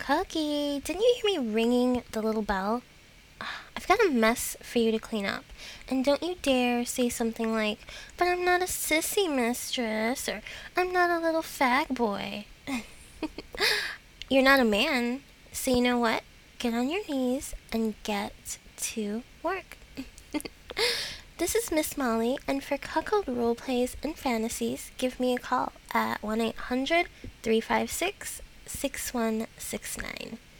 Cookie, didn't you hear me ringing the little bell? I've got a mess for you to clean up. And don't you dare say something like, but I'm not a sissy mistress, or I'm not a little fag boy. You're not a man, so you know what? Get on your knees and get to work. This is Miss Molly, and for cuckold roleplays and fantasies, give me a call at 1-800-356-6169.